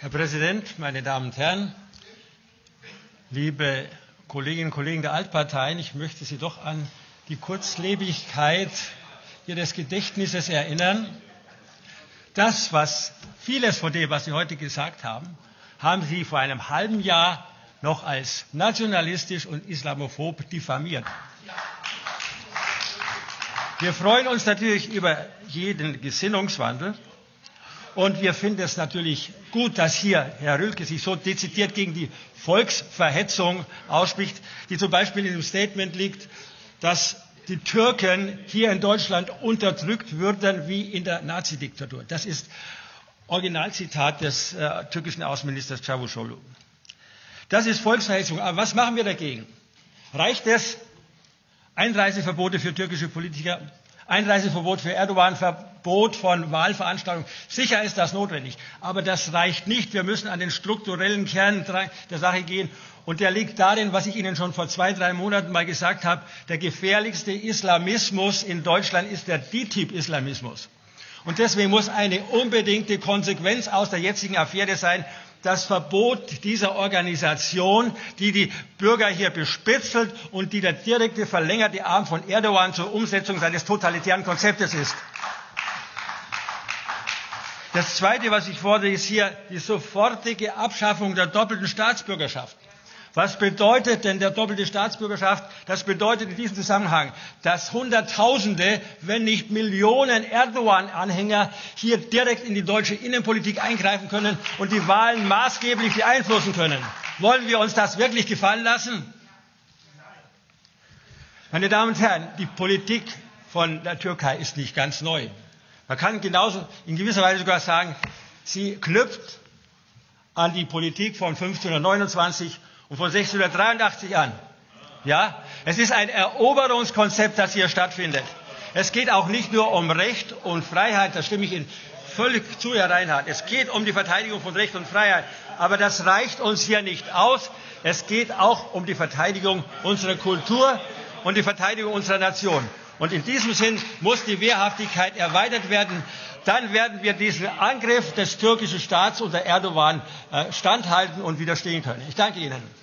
Herr Präsident, meine Damen und Herren, liebe Kolleginnen und Kollegen der Altparteien, ich möchte Sie doch an die Kurzlebigkeit Ihres Gedächtnisses erinnern. Vieles von dem, was Sie heute gesagt haben, haben Sie vor einem halben Jahr noch als nationalistisch und islamophob diffamiert. Wir freuen uns natürlich über jeden Gesinnungswandel. Und wir finden es natürlich gut, dass hier Herr Rülke sich so dezidiert gegen die Volksverhetzung ausspricht, die zum Beispiel in dem Statement liegt, dass die Türken hier in Deutschland unterdrückt würden wie in der Nazidiktatur. Das ist Originalzitat des türkischen Außenministers Çavuşoğlu. Das ist Volksverhetzung. Aber was machen wir dagegen? Reicht es? Einreiseverbote für türkische Politiker, Einreiseverbot für Erdogan, Verbot von Wahlveranstaltungen. Sicher ist das notwendig, aber das reicht nicht. Wir müssen an den strukturellen Kern der Sache gehen. Und der liegt darin, was ich Ihnen schon vor 2-3 Monaten mal gesagt habe. Der gefährlichste Islamismus in Deutschland ist der DİTİB-Islamismus. Und deswegen muss eine unbedingte Konsequenz aus der jetzigen Affäre sein, das Verbot dieser Organisation, die die Bürger hier bespitzelt und die der direkte verlängerte Arm von Erdogan zur Umsetzung seines totalitären Konzeptes ist. Das Zweite, was ich fordere, ist hier die sofortige Abschaffung der doppelten Staatsbürgerschaft. Was bedeutet denn der doppelte Staatsbürgerschaft? Das bedeutet in diesem Zusammenhang, dass Hunderttausende, wenn nicht Millionen Erdogan-Anhänger hier direkt in die deutsche Innenpolitik eingreifen können und die Wahlen maßgeblich beeinflussen können. Wollen wir uns das wirklich gefallen lassen? Meine Damen und Herren, die Politik von der Türkei ist nicht ganz neu. Man kann genauso in gewisser Weise sogar sagen, sie knüpft an die Politik von 1529 und von 1683 an. Ja, es ist ein Eroberungskonzept, das hier stattfindet. Es geht auch nicht nur um Recht und Freiheit, da stimme ich Ihnen völlig zu, Herr Reinhardt. Es geht um die Verteidigung von Recht und Freiheit. Aber das reicht uns hier nicht aus. Es geht auch um die Verteidigung unserer Kultur und die Verteidigung unserer Nation. Und in diesem Sinn muss die Wehrhaftigkeit erweitert werden. Dann werden wir diesen Angriff des türkischen Staats unter Erdogan standhalten und widerstehen können. Ich danke Ihnen.